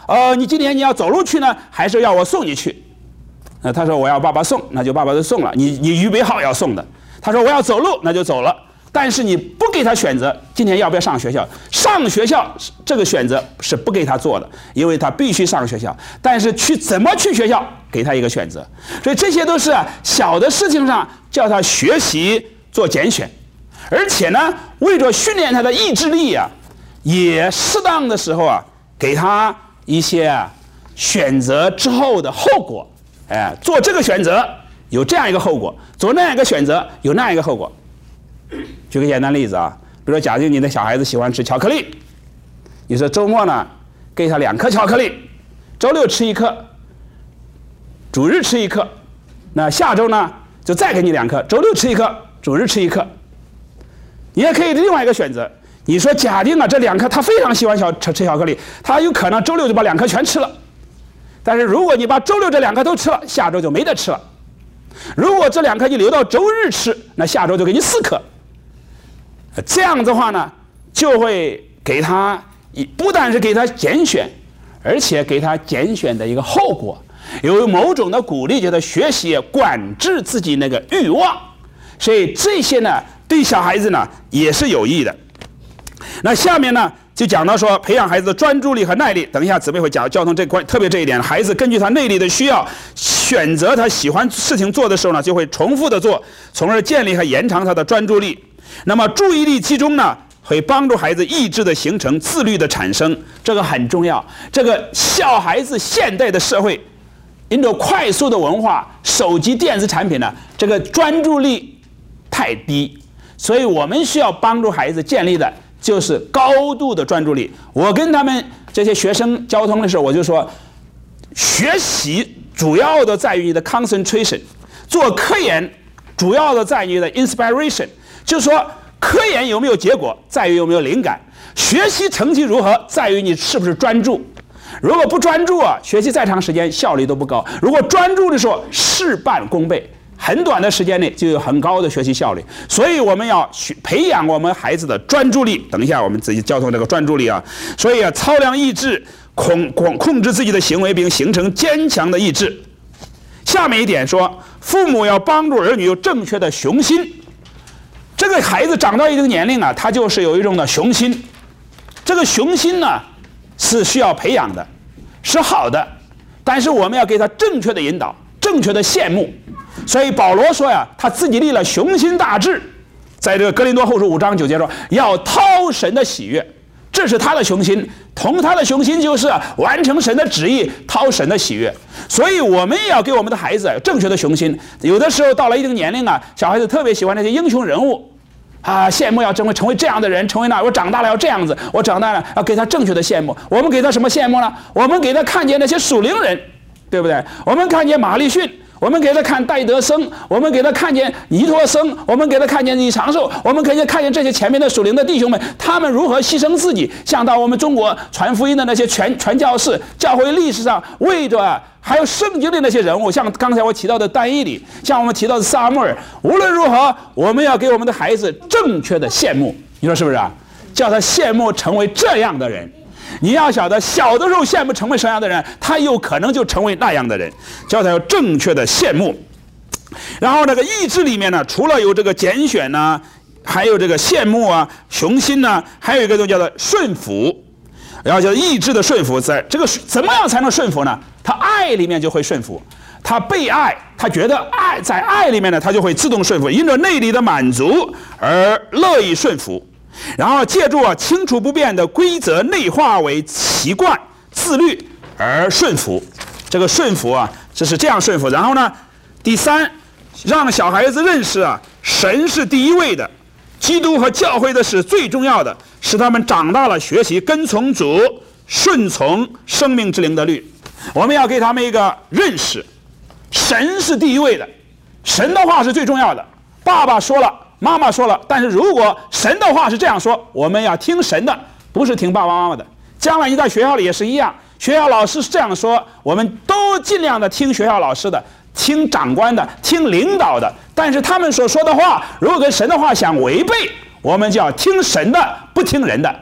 Speaker 1: 呃，你今天你要走路去呢，还是要我送你去？那他说我要爸爸送，那就爸爸就送了。你你预备好要送的。他说我要走路，那就走了。但是你不给他选择，今天要不要上学校？上学校这个选择是不给他做的，因为他必须上学校。但是去怎么去学校，给他一个选择。所以这些都是啊小的事情上叫他学习做拣选，而且呢，为着训练他的意志力啊，也适当的时候啊，给他一些啊选择之后的后果。哎，做这个选择有这样一个后果，做那样一个选择有那样一个后果。举个简单例子啊，比如说，假如你的小孩子喜欢吃巧克力，你说周末呢给他两颗巧克力，周六吃一颗，主日吃一颗，那下周呢就再给你两颗，周六吃一颗，主日吃一颗。你也可以另外一个选择，你说假定啊这两颗他非常喜欢小吃吃巧克力，他有可能周六就把两颗全吃了。但是如果你把周六这两颗都吃了，下周就没得吃了。如果这两颗你留到周日吃，那下周就给你四颗。这样的话呢，就会给他不但是给他拣选，而且给他拣选的一个后果，有某种的鼓励，叫他学习管制自己那个欲望。所以这些呢，对小孩子呢也是有益的。那下面呢，就讲到说培养孩子的专注力和耐力。等一下姊妹会讲交通这关，特别这一点，孩子根据他内力的需要，选择他喜欢事情做的时候呢，就会重复的做，从而建立和延长他的专注力。那么注意力集中呢，会帮助孩子意志的形成、自律的产生，这个很重要。这个小孩子现代的社会，因着快速的文化、手机、电子产品呢，这个专注力太低，所以我们需要帮助孩子建立的就是高度的专注力。我跟他们这些学生交通的时候，我就说，学习主要的在于你的 concentration， 做科研主要的在于你的 inspiration， 就是说科研有没有结果，在于有没有灵感；学习成绩如何，在于你是不是专注。如果不专注啊，学习再长时间效率都不高；如果专注的时候，事半功倍。很短的时间内就有很高的学习效率，所以我们要培养我们孩子的专注力。等一下我们自己交通这个专注力啊，所以啊，操量意志，控控控制自己的行为，并形成坚强的意志。下面一点说，父母要帮助儿女有正确的雄心。这个孩子长到一定年龄啊，他就是有一种的雄心。这个雄心呢是需要培养的，是好的，但是我们要给他正确的引导，正确的羡慕。所以保罗说呀，他自己立了雄心大志，在这个哥林多后书五章九节说，要讨神的喜悦，这是他的雄心。同他的雄心就是完成神的旨意，讨神的喜悦。所以我们也要给我们的孩子正确的雄心。有的时候到了一定年龄啊，小孩子特别喜欢那些英雄人物啊，羡慕要成为成为这样的人，成为那我长大了要这样子，我长大了要给他正确的羡慕。我们给他什么羡慕呢？我们给他看见那些属灵人，对不对？我们看见马利逊，我们给他看戴德生，我们给他看见尼托生，我们给他看见李长寿，我们可以看见这些前面的属灵的弟兄们，他们如何牺牲自己，像到我们中国传福音的那些传传教士，教会历史上为着还有圣经的那些人物，像刚才我提到的但以理，像我们提到的撒母耳。无论如何，我们要给我们的孩子正确的羡慕，你说是不是啊？叫他羡慕成为这样的人。你要晓得，小的时候羡慕成为什么样的人，他有可能就成为那样的人，叫他有正确的羡慕。然后这个意志里面呢，除了有这个拣选呢，还有这个羡慕啊、雄心呢，还有一个东西叫做顺服。然后叫意志的顺服，在这个怎么样才能顺服呢？他爱里面就会顺服，他被爱，他觉得爱在爱里面呢，他就会自动顺服，因着内里的满足而乐意顺服。然后借助啊清楚不变的规则内化为习惯自律而顺服。这个顺服啊，这是这样顺服。然后呢，第三，让小孩子认识啊，神是第一位的，基督和教会的是最重要的，使他们长大了学习跟从主，顺从生命之灵的律。我们要给他们一个认识，神是第一位的，神的话是最重要的。爸爸说了，妈妈说了，但是如果神的话是这样说，我们要听神的，不是听爸爸妈妈的。将来你在学校里也是一样，学校老师是这样说，我们都尽量的听学校老师的，听长官的，听领导的。但是他们所说的话，如果跟神的话相违背，我们就要听神的，不听人的。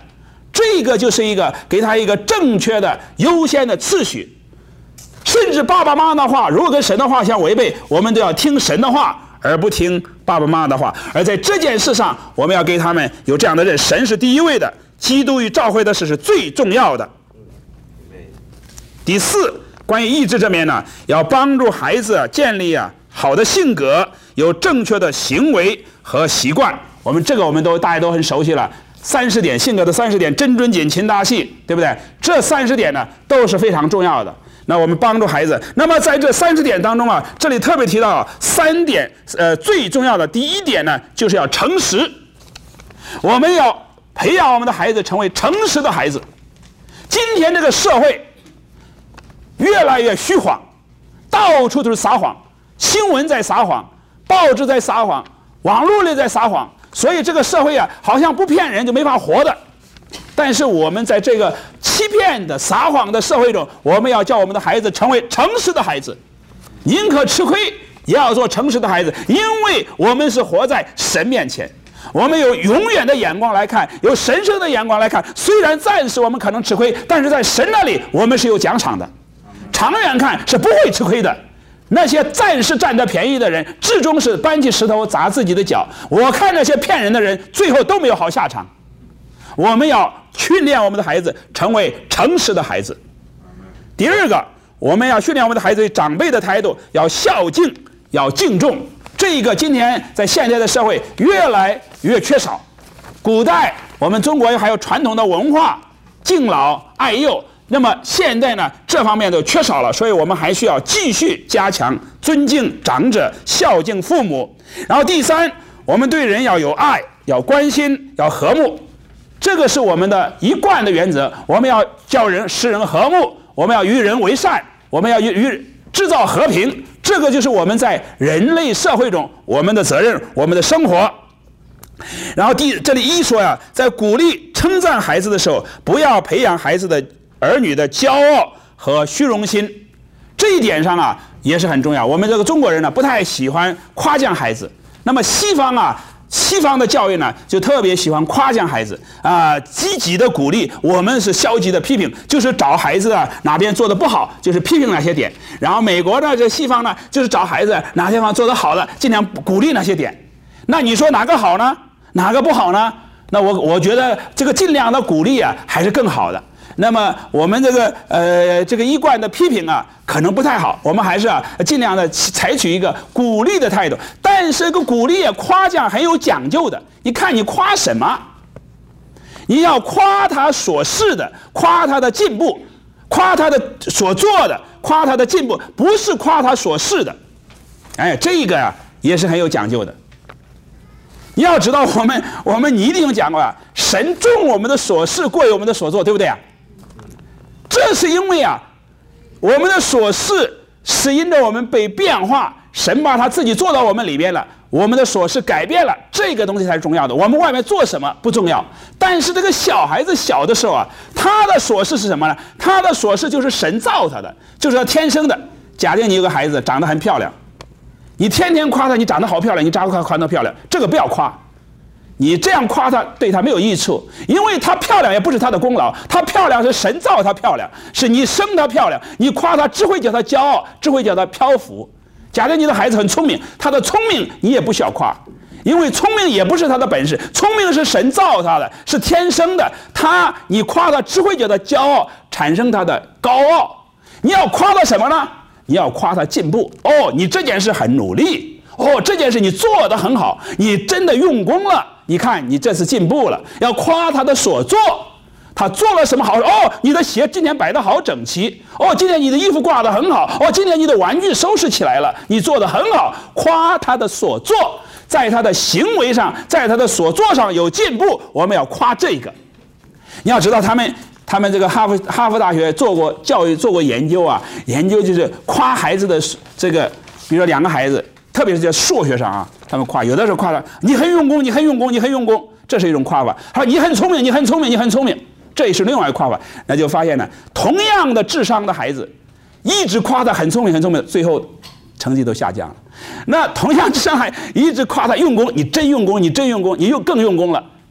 Speaker 1: 这个就是一个给他一个正确的优先的次序。甚至爸爸妈妈的话，如果跟神的话相违背，我们都要听神的话，而不听爸爸妈妈的话。而在这件事上，我们要给他们有这样的认识：神是第一位的，基督与教会的事是最重要的。第四，关于意志这面呢，要帮助孩子建立啊好的性格，有正确的行为和习惯。我们这个我们都大家都很熟悉了，三十点性格的三十点，真准谨勤大细，对不对？这三十点呢都是非常重要的。那我们帮助孩子，那么在这三十点当中啊，这里特别提到三点，呃，最重要的第一点呢，就是要诚实。我们要培养我们的孩子成为诚实的孩子。今天这个社会越来越虚晃，到处都是撒谎，新闻在撒谎，报纸在撒谎，网络里在撒谎，所以这个社会啊，好像不骗人就没法活的。但是我们在这个欺骗的撒谎的社会中，我们要叫我们的孩子成为诚实的孩子，宁可吃亏也要做诚实的孩子，因为我们是活在神面前，我们有永远的眼光来看，有神圣的眼光来看。虽然暂时我们可能吃亏，但是在神那里我们是有奖赏的，长远看是不会吃亏的。那些暂时占得便宜的人，至终是搬起石头砸自己的脚。我看那些骗人的人，最后都没有好下场。我们要训练我们的孩子成为诚实的孩子。第二个，我们要训练我们的孩子对长辈的态度要孝敬，要敬重。这个今天在现在的社会越来越缺少。古代我们中国还有传统的文化，敬老爱幼，那么现在呢，这方面都缺少了，所以我们还需要继续加强尊敬长者，孝敬父母。然后第三，我们对人要有爱，要关心，要和睦。这个是我们的一贯的原则，我们要叫人使人和睦，我们要与人为善，我们要与与制造和平。这个就是我们在人类社会中我们的责任，我们的生活。然后第这里一说呀，在鼓励称赞孩子的时候，不要培养孩子的儿女的骄傲和虚荣心。这一点上啊也是很重要。我们这个中国人呢不太喜欢夸奖孩子，那么西方啊西方的教育呢，就特别喜欢夸奖孩子啊、呃，积极的鼓励。我们是消极的批评，就是找孩子啊哪边做的不好，就是批评那些点。然后美国呢，这西方呢，就是找孩子哪地方做得好的，尽量鼓励那些点。那你说哪个好呢？哪个不好呢？那我我觉得这个尽量的鼓励啊，还是更好的。那么我们这个呃这个一贯的批评啊，可能不太好，我们还是啊尽量的采取一个鼓励的态度。但是这个鼓励啊夸奖很有讲究的，你看你夸什么？你要夸他所是的，夸他的进步，夸他的所做的，夸他的进步，不是夸他所是的。哎，这个啊也是很有讲究的。你要知道，我们我们你一定讲过啊，神重我们的所是，过于我们的所做，对不对啊？这是因为啊，我们的所是是因着我们被变化，神把他自己做到我们里边了，我们的所是改变了，这个东西才是重要的。我们外面做什么不重要，但是这个小孩子小的时候啊，他的所是是什么呢？他的所是就是神造他的，就是他天生的。假定你有个孩子长得很漂亮，你天天夸他你长得好漂亮，你长得夸他漂亮，这个不要夸。你这样夸她对她没有益处，因为她漂亮也不是她的功劳，她漂亮是神造她漂亮，是你生她漂亮。你夸她只会叫她骄傲，只会叫她漂浮。假如你的孩子很聪明，他的聪明你也不需要夸，因为聪明也不是他的本事，聪明是神造他的，是天生的。他你夸他只会叫他骄傲，产生他的高傲。你要夸他什么呢？你要夸他进步。哦，你这件事很努力。哦，这件事你做得很好，你真的用功了。你看，你这次进步了。要夸他的所做，他做了什么好事？哦，你的鞋今天摆得好整齐。哦，今天你的衣服挂得很好。哦，今天你的玩具收拾起来了，你做得很好。夸他的所做，在他的行为上，在他的所作上有进步，我们要夸这个。你要知道，他们他们这个哈佛哈佛大学做过教育做过研究啊，研究就是夸孩子的这个，比如说两个孩子。特别是在数学上啊，他们夸，有的时候夸他你很用功，你很用功，你很用功，这是一种夸法。他说你很聪明，你很聪明，你很聪明，这也是另外一个夸法。那就发现呢，同样的智商的孩子，一直夸他很聪明很聪明，最后成绩都下降了。那同样智商孩一直夸他用功，你真用功，你真用功，你又更用功了，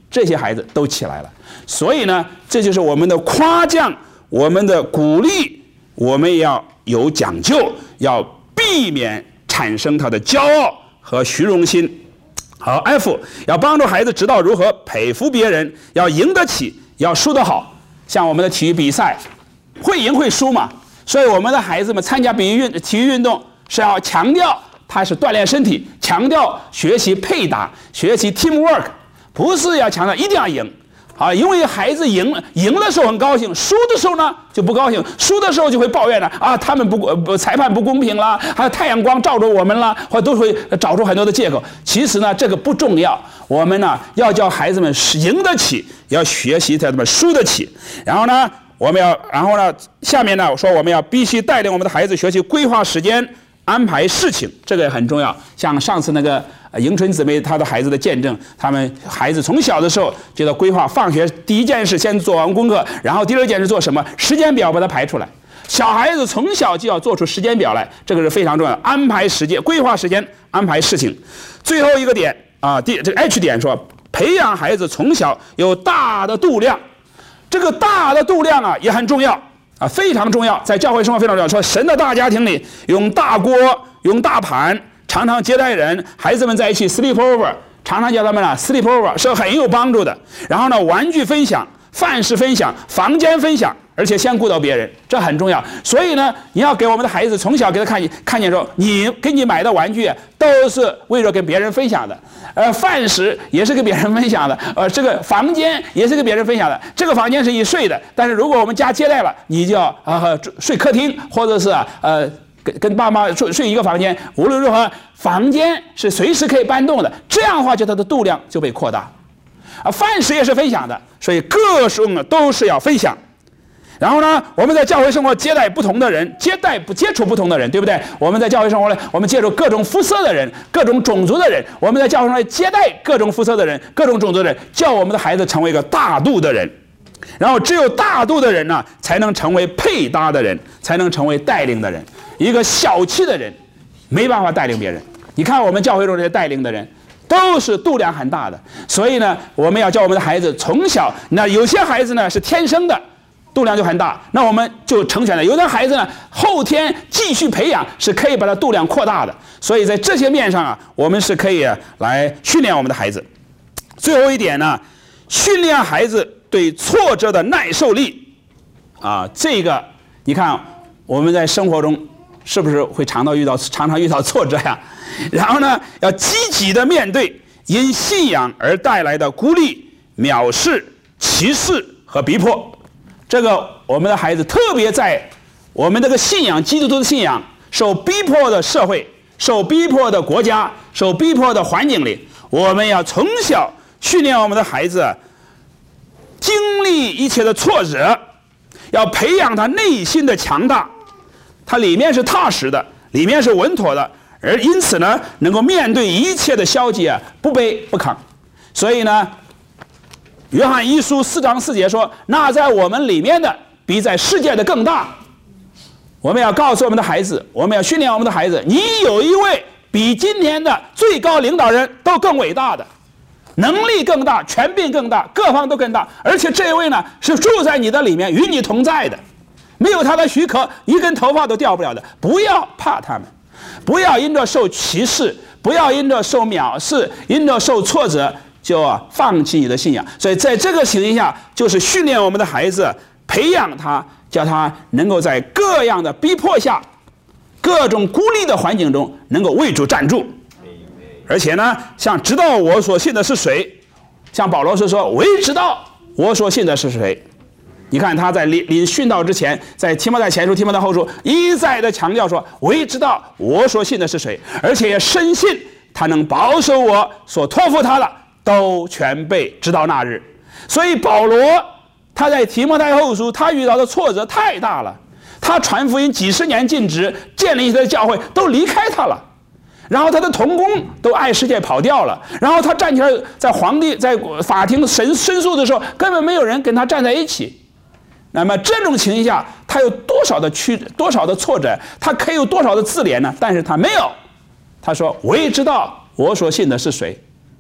Speaker 1: 这些孩子都起来了。所以呢，这就是我们的夸奖，我们的鼓励，我们要有讲究，要避免产生他的骄傲和虚荣心。好 ，F 要帮助孩子知道如何佩服别人，要赢得起，要输得好。像我们的体育比赛，会赢会输嘛，所以我们的孩子们参加比运体育运动是要强调他是锻炼身体，强调学习配搭，学习 teamwork， 不是要强调一定要赢。啊，因为孩子赢赢的时候很高兴，输的时候呢就不高兴，输的时候就会抱怨了啊，他们不不裁判不公平啦，还有太阳光照着我们啦，或都会找出很多的借口。其实呢，这个不重要，我们呢要叫孩子们赢得起，要学习他们输得起。然后呢，我们要，然后呢，下面呢说我们要必须带领我们的孩子学习规划时间，安排事情，这个也很重要。像上次那个迎春姊妹她的孩子的见证，他们孩子从小的时候就要规划，放学第一件事先做完功课，然后第二件事做什么，时间表把它排出来。小孩子从小就要做出时间表来，这个是非常重要的。安排时间，规划时间，安排事情。最后一个点啊，第这个 H 点说，培养孩子从小有大的度量，这个大的度量啊也很重要。啊，非常重要，在教会生活非常重要。说神的大家庭里，用大锅，用大盘，常常接待人，孩子们在一起 sleep over， 常常叫他们啊 sleep over 是很有帮助的。然后呢，玩具分享，饭食分享，房间分享，而且先顾到别人，这很重要。所以呢，你要给我们的孩子从小给他看见，看见说，你给你买的玩具都是为了跟别人分享的。呃，饭食也是跟别人分享的，呃，这个房间也是跟别人分享的。这个房间是一睡的，但是如果我们家接待了，你就要啊、呃、睡客厅，或者是呃跟跟爸妈睡睡一个房间。无论如何，房间是随时可以搬动的，这样的话就它的度量就被扩大。啊，饭食也是分享的，所以各种呢都是要分享。然后呢，我们在教会生活接待不同的人，接待不接触不同的人，对不对？我们在教会生活呢，我们接触各种肤色的人，各种种族的人。我们在教会上接待各种肤色的人，各种种族的人，叫我们的孩子成为一个大度的人。然后只有大度的人呢，才能成为配搭的人，才能成为带领的人。一个小气的人，没办法带领别人。你看我们教会中这些带领的人，都是度量很大的。所以呢，我们要教我们的孩子从小，那有些孩子呢是天生的。度量就很大，那我们就成全了。有的孩子呢，后天继续培养是可以把它度量扩大的。所以在这些面上啊，我们是可以来训练我们的孩子。最后一点呢，训练孩子对挫折的耐受力啊，这个你看我们在生活中是不是会常常遇到常常遇到挫折呀？然后呢，要积极的面对因信仰而带来的孤立、藐视、歧视和逼迫。这个我们的孩子特别在我们这个信仰，基督徒的信仰受逼迫的社会、受逼迫的国家、受逼迫的环境里，我们要从小训练我们的孩子经历一切的挫折，要培养他内心的强大，他里面是踏实的，里面是稳妥的，而因此呢，能够面对一切的消极啊，不卑不亢。所以呢，约翰一书四章四节说，那在我们里面的比在世界的更大。我们要告诉我们的孩子，我们要训练我们的孩子，你有一位比今天的最高领导人都更伟大的，能力更大，权柄更大，各方都更大，而且这一位呢是住在你的里面，与你同在的，没有他的许可，一根头发都掉不了的。不要怕他们，不要因着受歧视，不要因着受藐视，因着受挫折就啊放弃你的信仰。所以在这个情形下，就是训练我们的孩子，培养他，叫他能够在各样的逼迫下，各种孤立的环境中，能够为主站住。而且呢，像知道我所信的是谁，像保罗是说，我也知道我所信的是谁。你看他在临临殉道之前，在提摩太前书、提摩太后书一再的强调说，我也知道我所信的是谁，而且也深信他能保守我所托付他的，都全被直到那日。所以保罗他在提摩太后书，他遇到的挫折太大了，他传福音几十年尽职，建立他的教会都离开他了，然后他的同工都爱世界跑掉了，然后他站起来在皇帝在法庭申申诉的时候，根本没有人跟他站在一起。那么这种情形下，他有多少的曲多少的挫折，他可以有多少的自怜呢？但是他没有，他说我也知道我所信的是谁。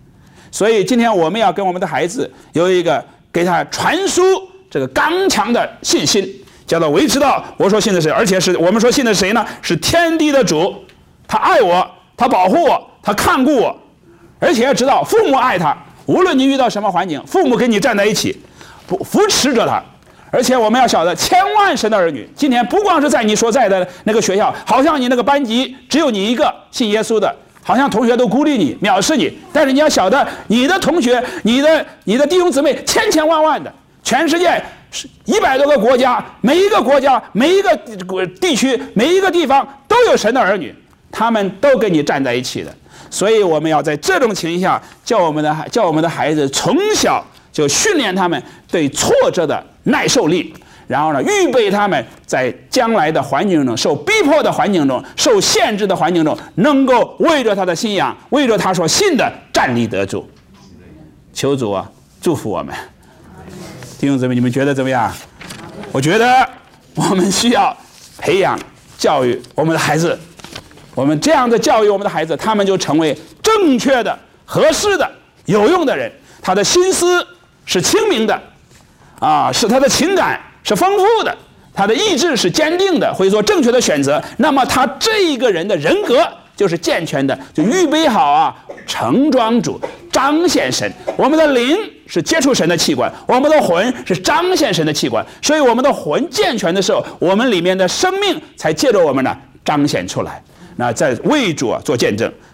Speaker 1: 所以今天我们要跟我们的孩子有一个给他传输这个刚强的信心，叫做我知道我说信的是谁，而且是我们说信的是谁呢？是天地的主，他爱我，他保护我，他看顾我，而且要知道父母爱他，无论你遇到什么环境，父母跟你站在一起，不扶持着他。而且我们要晓得，千万神的儿女，今天不光是在你所在的那个学校，好像你那个班级只有你一个信耶稣的，好像同学都孤立你、藐视你。但是你要晓得，你的同学、你的、你的弟兄姊妹千千万万的，全世界一百多个国家，每一个国家、每一个地区、每一个地方都有神的儿女，他们都跟你站在一起的。所以我们要在这种情况下，叫我们的叫我们的孩子从小就训练他们对挫折的耐受力，然后呢，预备他们在将来的环境中、受逼迫的环境中、受限制的环境中，能够为着他的信仰、为着他所信的站立得住。求主啊，祝福我们弟兄姊妹，你们觉得怎么样？我觉得我们需要培养、教育我们的孩子，我们这样的教育我们的孩子，他们就成为正确的、合适的、有用的人。他的心思是清明的，啊，是他的情感是丰富的，他的意志是坚定的，会做正确的选择。那么他这一个人的人格就是健全的，就预备好啊，盛装主，彰显神。我们的灵是接触神的器官，我们的魂是彰显神的器官。所以我们的魂健全的时候，我们里面的生命才借着我们呢彰显出来。那在为主啊做见证。